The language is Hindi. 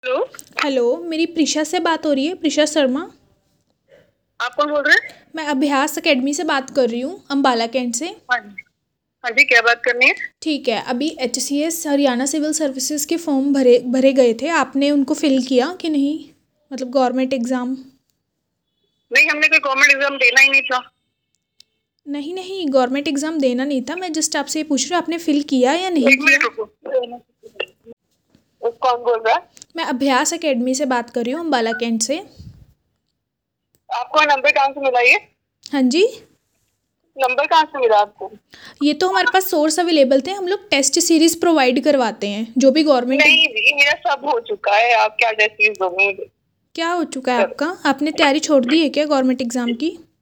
हेलो। हेलो, मेरी प्रिशा से बात हो रही है, प्रिशा शर्मा। आप कौन बोल रहे हैं? मैं अभ्यास अकेडमी से बात कर रही हूँ, अम्बाला कैंट से। हाँ जी। हाँ जी, क्या बात करनी है? ठीक है, अभी HCS हरियाणा सिविल सर्विसेज के फॉर्म भरे भरे गए थे, आपने उनको फिल किया कि नहीं? मतलब गवर्नमेंट एग्ज़ाम। नहीं, हमने कोई गवर्नमेंट एग्जाम देना ही नहीं था। नहीं नहीं, गवर्नमेंट एग्ज़ाम देना नहीं था, मैं जस्ट आपसे ये पूछ रही हूँ आपने फिल किया या नहीं एक किया? मिनट रुको। कौन बोल रहा है? मैं अभ्यास अकेडमी से बात कर रही हूँ, अम्बाला कैंट से। आपको नंबर कहाँ से मिला ये? हाँ जी। नंबर कहाँ से मिला आपको? ये तो हमारे पास सोर्स अवेलेबल थे, हम लोग टेस्ट सीरीज़ प्रोवाइड करवाते हैं जो भी गवर्नमेंट। नहीं जी, मेरा सब हो चुका है। आप क्या टेस्ट सीरीज दोगे मुझे? क्या हो चुका है आपका? आपने तैयारी छोड़ दी है क्या गवर्नमेंट एग्ज़ाम की?